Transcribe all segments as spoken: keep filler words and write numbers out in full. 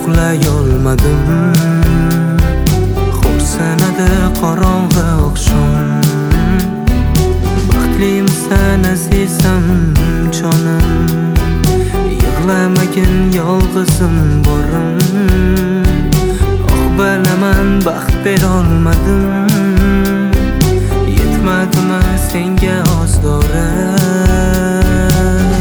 uxlay olmadim. Xo'rsinadi qorong'i oqshom. Baxtlimisan azizam jonim, yig'lamagin yolg'izim borim. Oh bilaman baxt berolmadim, yetmadimi senga ozorim.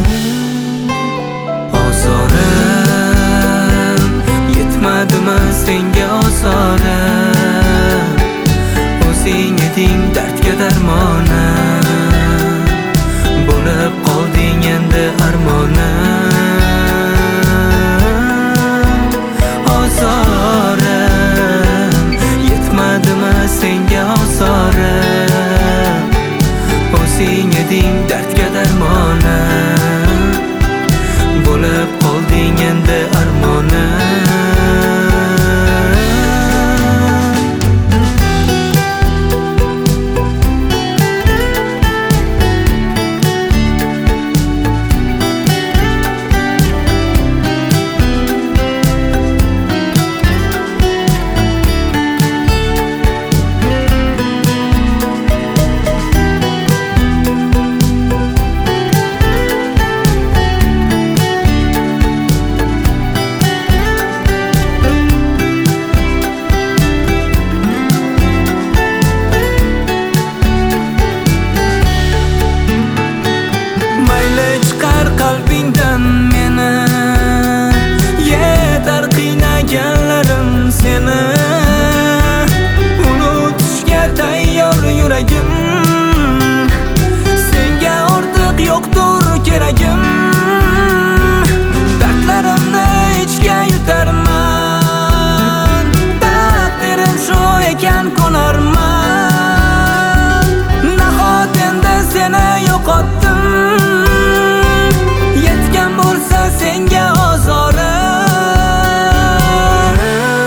Ozorim yetmadimi senga ozorim. O'zing eding dardga darmonim, bo'lib qolding endi armonim. Ozorim yetmadimi senga ozorim. O'zing eding dardga darmonim, bo'lib qolding endi armonim. Qalbingdan meni yetar qiynaganlarim seni. Unutishga tayyor yuragim, senga ortiq yo'qdir keragim. Dardlarimni ichga yutarman, taqdirim shu ekan qo'narman. Nahot endi seni yo'qotdim, bo'lsa senga ozorim.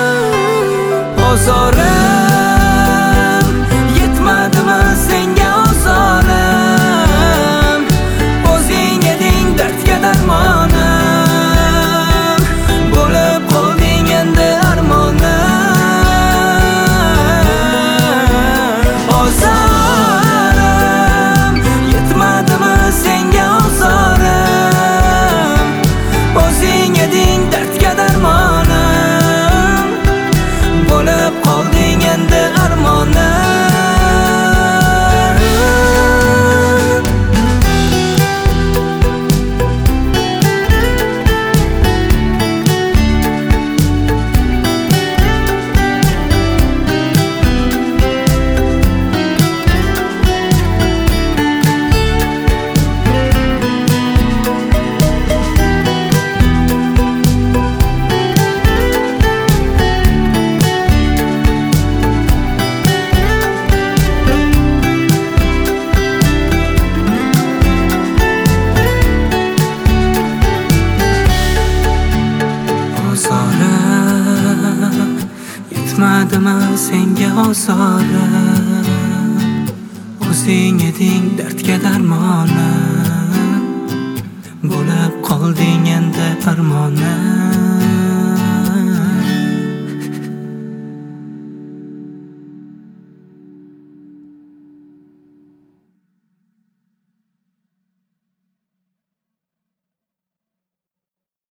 Ozorim yetmadimi senga ozorim. O'zing eding dardga darmonim, bo'lib qolding endi armonim. Ozorim yetmadimi senga ozorim. O'zing eding dardga darmonim, bo'lib qolding endi armonim. Yetmadimi senga ozorim. O'zing eding dardga darmonim, bo'lib qolding endi armonim.